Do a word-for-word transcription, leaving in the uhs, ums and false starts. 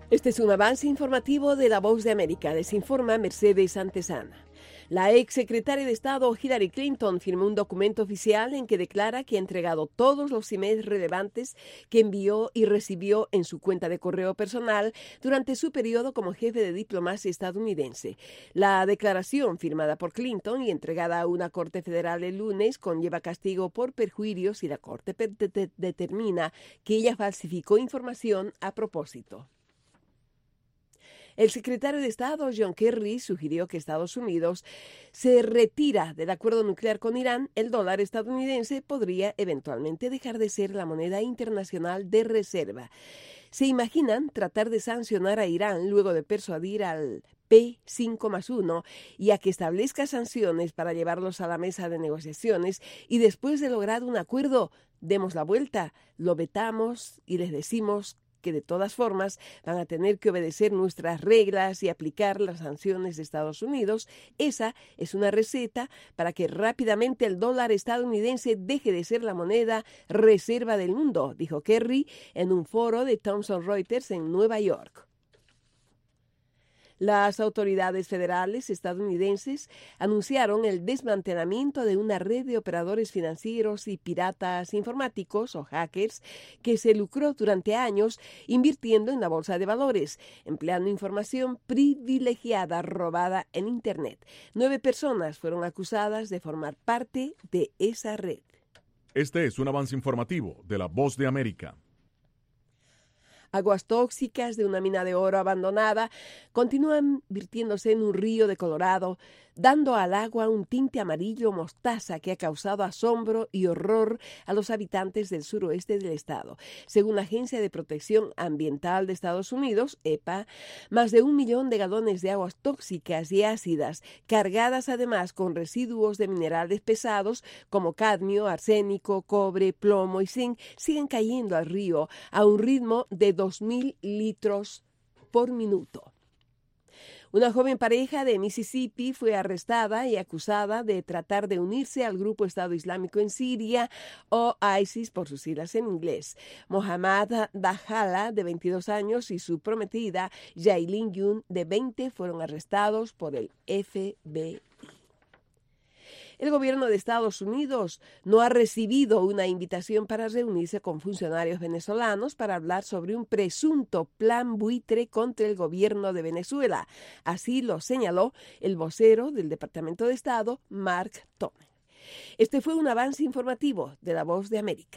Este es un avance informativo de La Voz de América. Les informa Mercedes Antesana. La ex secretaria de Estado Hillary Clinton firmó un documento oficial en que declara que ha entregado todos los emails relevantes que envió y recibió en su cuenta de correo personal durante su periodo como jefe de diplomacia estadounidense. La declaración, firmada por Clinton y entregada a una corte federal el lunes, conlleva castigo por perjuicio si la corte determina que ella falsificó información a propósito. El secretario de Estado, John Kerry, sugirió que Estados Unidos se retira del acuerdo nuclear con Irán. El dólar estadounidense podría eventualmente dejar de ser la moneda internacional de reserva. ¿Se imaginan tratar de sancionar a Irán luego de persuadir al P cinco más uno y a que establezca sanciones para llevarlos a la mesa de negociaciones y después de lograr un acuerdo, demos la vuelta, lo vetamos y les decimos que de todas formas van a tener que obedecer nuestras reglas y aplicar las sanciones de Estados Unidos? Esa es una receta para que rápidamente el dólar estadounidense deje de ser la moneda reserva del mundo, dijo Kerry en un foro de Thomson Reuters en Nueva York. Las autoridades federales estadounidenses anunciaron el desmantelamiento de una red de operadores financieros y piratas informáticos o hackers que se lucró durante años invirtiendo en la bolsa de valores, empleando información privilegiada robada en Internet. Nueve personas fueron acusadas de formar parte de esa red. Este es un avance informativo de La Voz de América. Aguas tóxicas de una mina de oro abandonada continúan virtiéndose en un río de Colorado, dando al agua un tinte amarillo mostaza que ha causado asombro y horror a los habitantes del suroeste del estado. Según la Agencia de Protección Ambiental de Estados Unidos, E P A, más de un millón de galones de aguas tóxicas y ácidas, cargadas además con residuos de minerales pesados como cadmio, arsénico, cobre, plomo y zinc, siguen cayendo al río a un ritmo de dos mil litros por minuto. Una joven pareja de Mississippi fue arrestada y acusada de tratar de unirse al grupo Estado Islámico en Siria, o ISIS por sus siglas en inglés. Mohammad Dahala, de veintidós años, y su prometida, Yailin Yun, de veinte, fueron arrestados por el F B I. El gobierno de Estados Unidos no ha recibido una invitación para reunirse con funcionarios venezolanos para hablar sobre un presunto plan buitre contra el gobierno de Venezuela. Así lo señaló el vocero del Departamento de Estado, Mark Toner. Este fue un avance informativo de La Voz de América.